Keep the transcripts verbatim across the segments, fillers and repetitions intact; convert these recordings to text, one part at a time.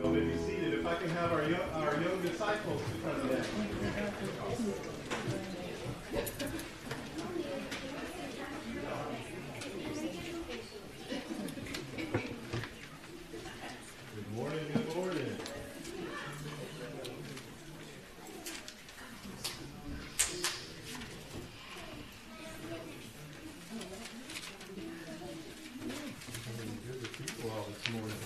If I can have our young, our young disciples to come in. Good morning, good morning. Good to see you all this morning.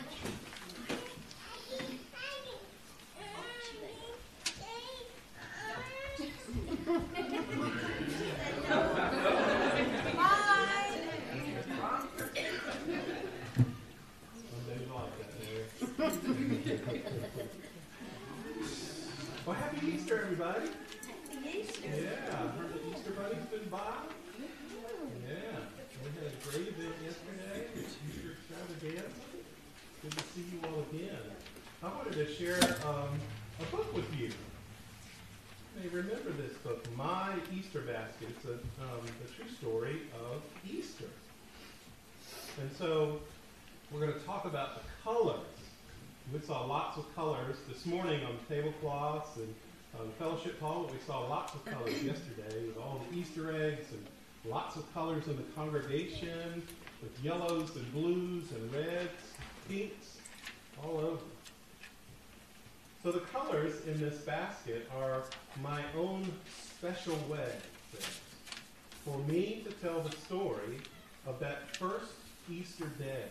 Well, happy Easter, everybody. Happy Easter. Yeah, I heard the Easter bunny's been by. Yeah, we had a great event yesterday, Easter extravaganza. Good to see you all again. I wanted to share um, a book with you. You may remember this book, My Easter Basket. It's a, um, the true story of Easter. And so we're going to talk about the colors. We saw lots of colors this morning on tablecloths and on the fellowship hall. We saw lots of colors yesterday with all the Easter eggs and lots of colors in the congregation with yellows and blues and reds, pinks, all over. So the colors in this basket are my own special way for me to tell the story of that first Easter day.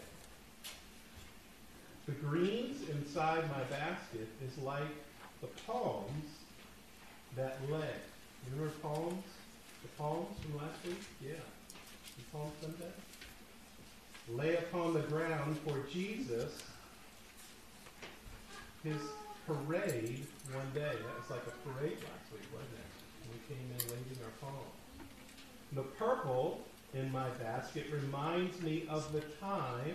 The greens inside my basket is like the palms that lay. You remember palms? The palms from last week? Yeah. The Palm Sunday? Lay upon the ground for Jesus, his parade one day. That was like a parade last week, wasn't it? We came in waving our palms. The purple in my basket reminds me of the time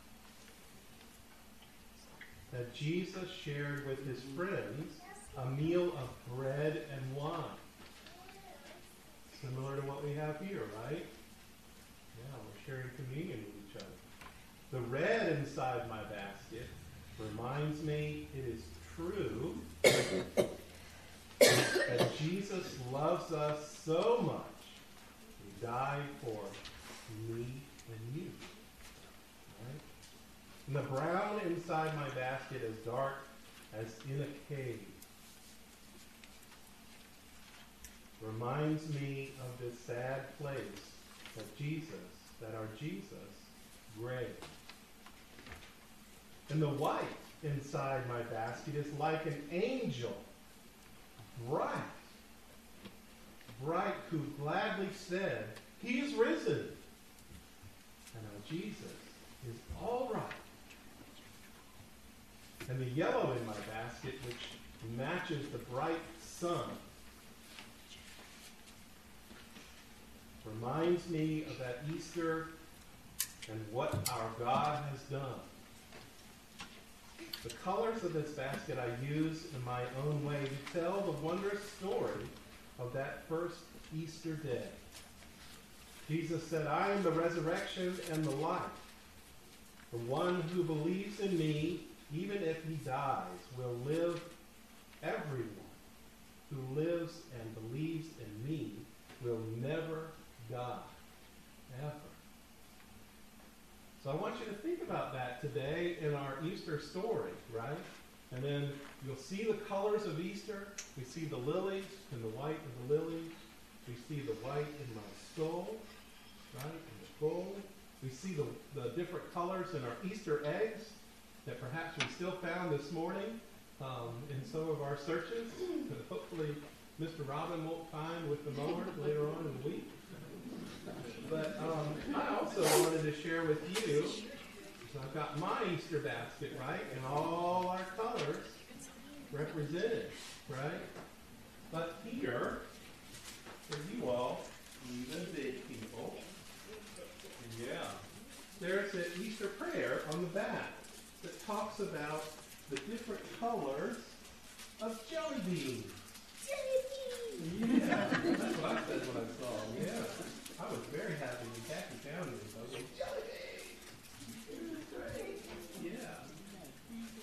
that Jesus shared with his friends a meal of bread and wine. Similar to what we have here, right? Yeah, we're sharing communion with each other. The red inside my basket reminds me it is true that Jesus loves us so much, he died for me and you. Right? And the brown inside my basket is dark as in a cave. Reminds me of this sad place that Jesus, that our Jesus, graved. And the white inside my basket is like an angel, bright, bright, who gladly said, he is risen. And our Jesus is all right. And the yellow in my basket, which matches the bright sun, reminds me of that Easter and what our God has done. The colors of this basket I use in my own way to tell the wondrous story of that first Easter day. Jesus said, I am the resurrection and the life. The one who believes in me, even if he dies, will live. Everyone who lives and believes in me will never die, ever. So I want you to think about that today in our Easter story, right? And then you'll see the colors of Easter. We see the lilies and the white of the lilies. We see the white in my skull, right, and the gold. We see the, the different colors in our Easter eggs that perhaps we still found this morning um, in some of our searches that hopefully Mister Robin won't find with the mower later on in the week. But um, I also wanted to share with you, so I've got my Easter basket, right, and all our colors represented, right? But here, for you all, even big people, yeah, there's an Easter prayer on the back that talks about the different colors of jelly beans. Jelly beans! Yeah, that's what I said when I saw them, yeah. I was very happy when Kathy found this. I was like, jelly beans! It was great. Yeah.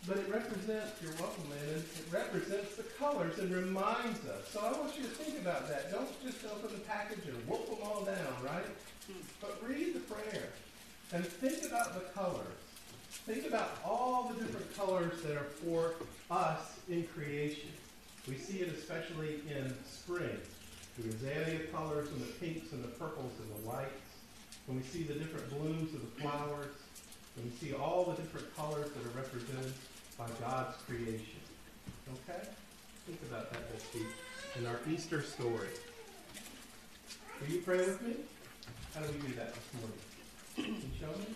but it represents, you're welcome, man, it represents the colors and reminds us. So I want you to think about that. Don't just open the package and whoop them all down, right? But read the prayer and think about the colors. Think about all the different colors that are for us in creation. We see it especially in spring. The azalea colors and the pinks and the purples and the whites. When we see the different blooms of the flowers. When we see all the different colors that are represented by God's creation. Okay? Think about that this week in our Easter story. Will you pray with me? How do we do that this morning? Can you show me?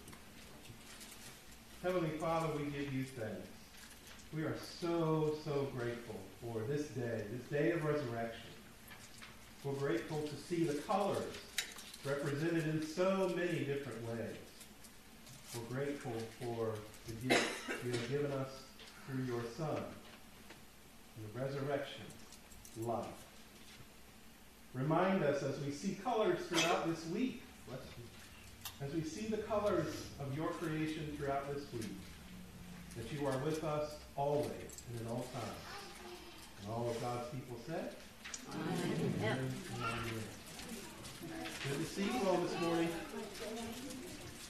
Heavenly Father, we give you thanks. We are so, so grateful for this day, this day of resurrection. We're grateful to see the colors represented in so many different ways. We're grateful for the gift you have given us through your Son, the resurrection, life. Remind us as we see colors throughout this week, as we see the colors of your creation throughout this week, that you are with us always and in all times. And all of God's people said, Amen. Amen. Amen. Good to see you all this morning.